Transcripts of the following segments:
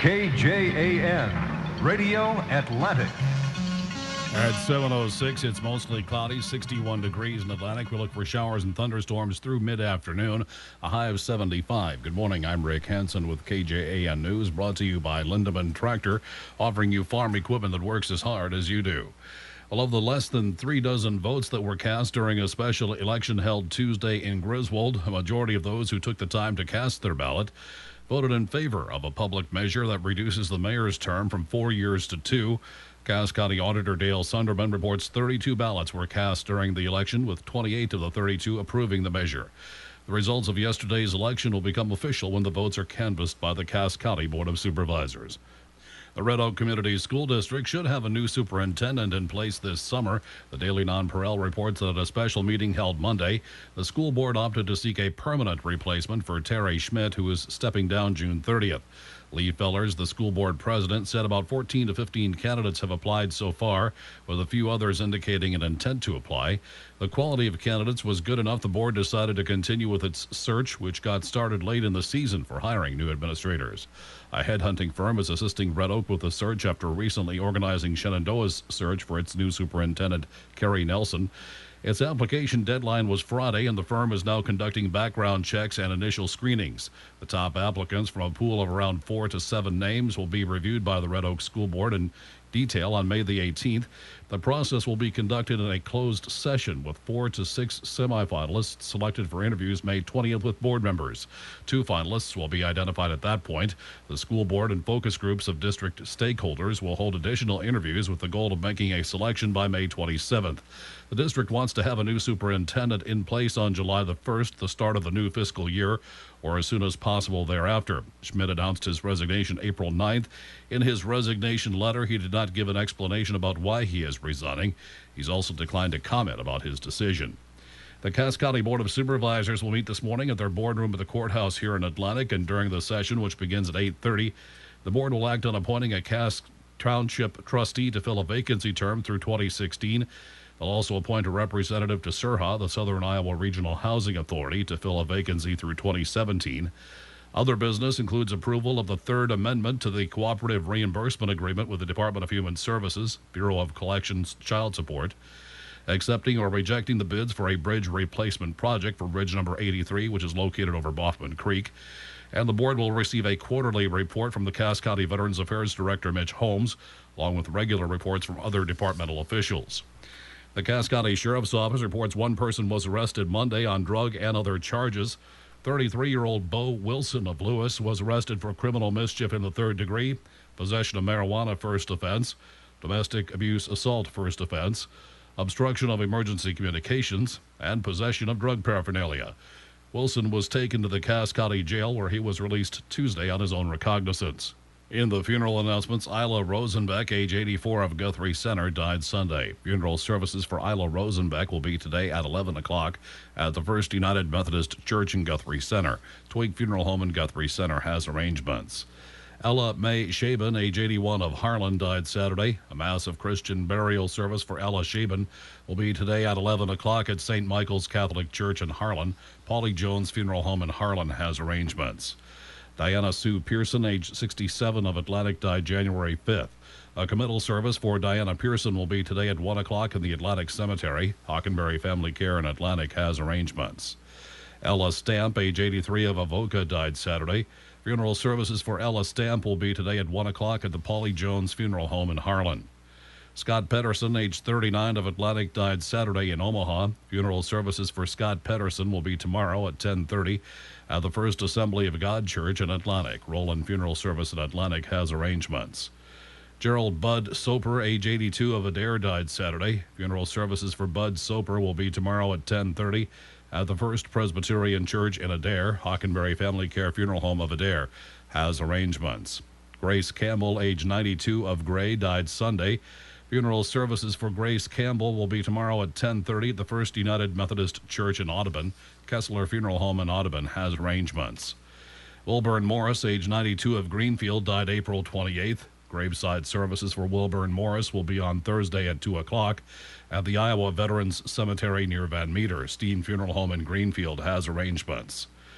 KJAN, Radio Atlantic. At 7:06, it's mostly cloudy, 61 degrees in Atlantic. We look for showers and thunderstorms through mid-afternoon, a high of 75. Good morning, I'm Rick Hansen with KJAN News, brought to you by Lindemann Tractor, offering you farm equipment that works as hard as you do. Well, of the less than 3 dozen votes that were cast during a special election held Tuesday in Griswold, a majority of those who took the time to cast their ballot voted in favor of a public measure that reduces the mayor's term from 4 years to 2. Cass County Auditor Dale Sunderman reports 32 ballots were cast during the election, with 28 of the 32 approving the measure. The results of yesterday's election will become official when the votes are canvassed by the Cass County Board of Supervisors. The Red Oak Community School District should have a new superintendent in place this summer. The Daily Nonpareil reports that at a special meeting held Monday, the school board opted to seek a permanent replacement for Terry Schmidt, who is stepping down June 30th. Lee Fellers, the school board president, said about 14 to 15 candidates have applied so far, with a few others indicating an intent to apply. The quality of candidates was good enough the board decided to continue with its search, which got started late in the season for hiring new administrators. A headhunting firm is assisting Red Oak with the search after recently organizing Shenandoah's search for its new superintendent, Kerry Nelson. Its application deadline was Friday, and the firm is now conducting background checks and initial screenings. The top applicants from a pool of around 4 to 7 names will be reviewed by the Red Oak School Board in detail on May the 18th. The process will be conducted in a closed session with 4 to 6 semifinalists selected for interviews May 20th with board members. 2 finalists will be identified at that point. The school board and focus groups of district stakeholders will hold additional interviews with the goal of making a selection by May 27th. The district wants to have a new superintendent in place on July the 1st, the start of the new fiscal year, or as soon as possible thereafter. Schmidt announced his resignation April 9th. In his resignation letter, he did not give an explanation about why he is resigning. He's also declined to comment about his decision. The Cass County Board of Supervisors will meet this morning at their boardroom at the courthouse here in Atlantic, and during the session, which begins at 8:30, the board will act on appointing a Cass Township trustee to fill a vacancy term through 2016. They'll also appoint a representative to SERHA, the Southern Iowa Regional Housing Authority, to fill a vacancy through 2017. Other business includes approval of the Third Amendment to the Cooperative Reimbursement Agreement with the Department of Human Services, Bureau of Collections Child Support, accepting or rejecting the bids for a bridge replacement project for bridge number 83, which is located over Boffman Creek. And the board will receive a quarterly report from the Cass County Veterans Affairs Director Mitch Holmes, along with regular reports from other departmental officials. The Cass County Sheriff's Office reports one person was arrested Monday on drug and other charges. 33-year-old Bo Wilson of Lewis was arrested for criminal mischief in the 3rd degree, possession of marijuana first offense, domestic abuse assault first offense, obstruction of emergency communications, and possession of drug paraphernalia. Wilson was taken to the Cass County Jail, where he was released Tuesday on his own recognizance. In the funeral announcements, Isla Rosenbeck, age 84 of Guthrie Center, died Sunday. Funeral services for Isla Rosenbeck will be today at 11 o'clock at the First United Methodist Church in Guthrie Center. Twig Funeral Home in Guthrie Center has arrangements. Ella Mae Shaban, age 81 of Harlan, died Saturday. A massive Christian burial service for Ella Shaban will be today at 11 o'clock at St. Michael's Catholic Church in Harlan. Polly Jones Funeral Home in Harlan has arrangements. Diana Sue Pearson, age 67 of Atlantic, died January 5th. A committal service for Diana Pearson will be today at 1 o'clock in the Atlantic Cemetery. Hockenberry Family Care in Atlantic has arrangements. Ella Stamp, age 83 of Avoca, died Saturday. Funeral services for Ella Stamp will be today at 1 o'clock at the Polly Jones Funeral Home in Harlan. Scott Pedersen, age 39 of Atlantic, died Saturday in Omaha. Funeral services for Scott Pedersen will be tomorrow at 10:30 at the First Assembly of God Church in Atlantic. Roland Funeral Service in Atlantic has arrangements. Gerald Bud Soper, age 82 of Adair, died Saturday. Funeral services for Bud Soper will be tomorrow at 10:30 at the First Presbyterian Church in Adair. Hockenberry Family Care Funeral Home of Adair has arrangements. Grace Campbell, age 92 of Gray, died Sunday. Funeral services for Grace Campbell will be tomorrow at 10:30 at the First United Methodist Church in Audubon. Kessler Funeral Home in Audubon has arrangements. Wilburn Morris, age 92 of Greenfield, died April 28th. Graveside services for Wilburn Morris will be on Thursday at 2 o'clock at the Iowa Veterans Cemetery near Van Meter. Steen Funeral Home in Greenfield has arrangements.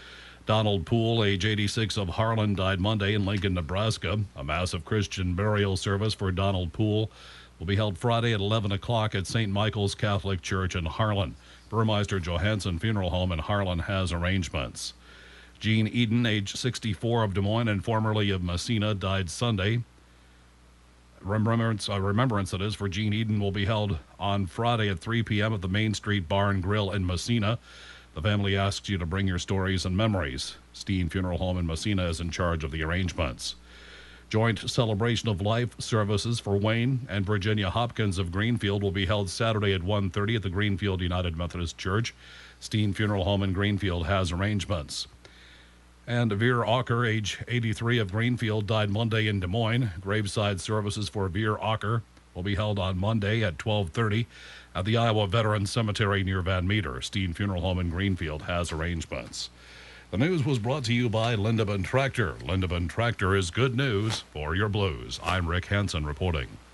Donald Poole, age 86, of Harlan, died Monday in Lincoln, Nebraska. A massive Christian burial service for Donald Poole will be held Friday at 11 o'clock at St. Michael's Catholic Church in Harlan. Burmeister Johansson Funeral Home in Harlan has arrangements. Gene Eden, age 64, of Des Moines and formerly of Massena, died Sunday. Remembrance that is, for Gene Eden will be held on Friday at 3 p.m. at the Main Street Bar and Grill in Massena. The family asks you to bring your stories and memories. Steen Funeral Home in Massena is in charge of the arrangements. Joint celebration of life services for Wayne and Virginia Hopkins of Greenfield will be held Saturday at 1:30 at the Greenfield United Methodist Church. Steen Funeral Home in Greenfield has arrangements. And Veer Ocker, age 83, of Greenfield, died Monday in Des Moines. Graveside services for Veer Ocker will be held on Monday at 12:30 at the Iowa Veterans Cemetery near Van Meter. Steen Funeral Home in Greenfield has arrangements. The news was brought to you by Lindeman Tractor. Lindeman Tractor is good news for your blues. I'm Rick Hansen reporting.